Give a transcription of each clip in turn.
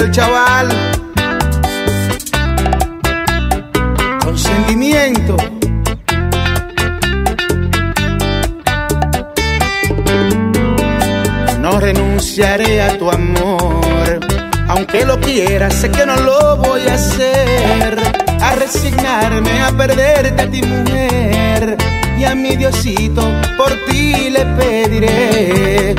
el chaval con sentimiento. No renunciaré a tu amor, aunque lo quiera, sé que no lo voy a hacer. A resignarme a perderte a ti, mujer, y a mi Diosito por ti le pediré.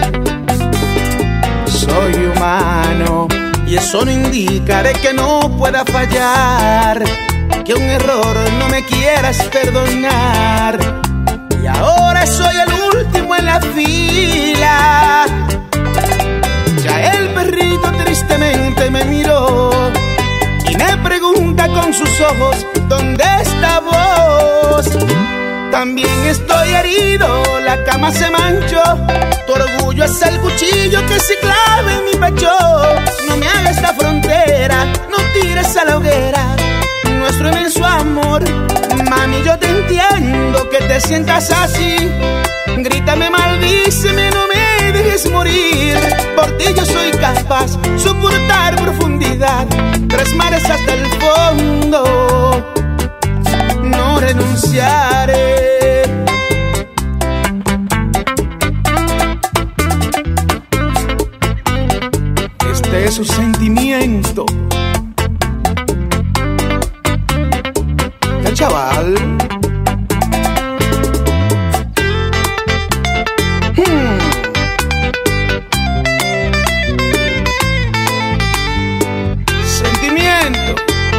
Soy humano y eso no indica de que no pueda fallar, que un error no me quieras perdonar. Y ahora soy el último en la fila. Ya el perrito tristemente me miró y me pregunta con sus ojos, ¿dónde está vos? También estoy herido, la cama se manchó. Tu orgullo es el cuchillo que se clava en mi pecho. No me hagas la frontera, no tires a la hoguera nuestro inmenso amor. Mami, yo te entiendo que te sientas así. Grítame, maldíceme, no me dejes morir. Por ti yo soy capaz, soportar profundidad, 3 mares hasta el fondo. No renunciaré. Este es su sentimiento. El chaval. Sentimiento.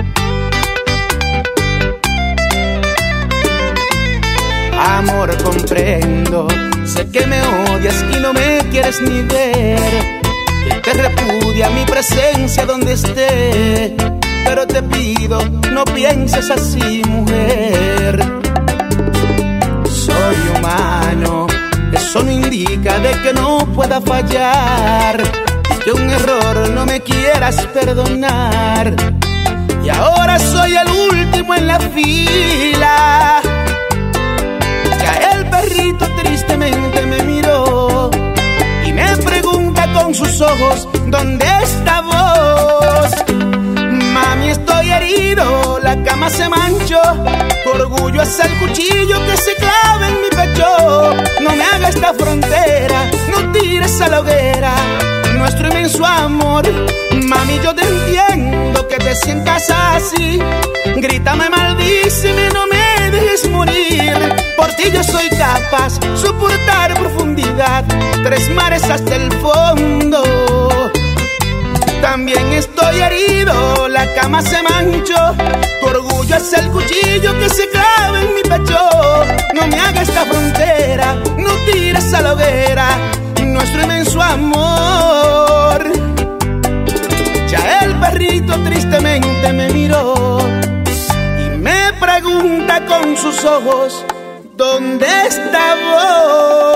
Amor, comprendo, sé que me odias y no me quieres ni ver, que te repudia mi presencia donde esté. Pero te pido, no pienses así, mujer. Soy humano, eso no indica de que no pueda fallar, que un error no me quieras perdonar. Y ahora soy el último en la fila. Ya el perrito tristemente me miró y me pregunta con sus ojos, ¿dónde está vos? Mami, estoy herido, la cama se manchó. Tu orgullo es el cuchillo que se clava en mi pecho. No me hagas esta frontera, no tires a la hoguera nuestro inmenso amor. Mami, yo te entiendo que te sientas así. Grítame, maldíceme, no me dejes morir. Por ti yo soy capaz, soportar profundidad, 3 mares hasta el fondo. También estoy herido, la cama se manchó. Tu orgullo es el cuchillo que se clava en mi pecho. No me hagas esta frontera, no tires a la hoguera nuestro inmenso amor. Ya el perrito tristemente me miró y me pregunta con sus ojos, ¿dónde está vos?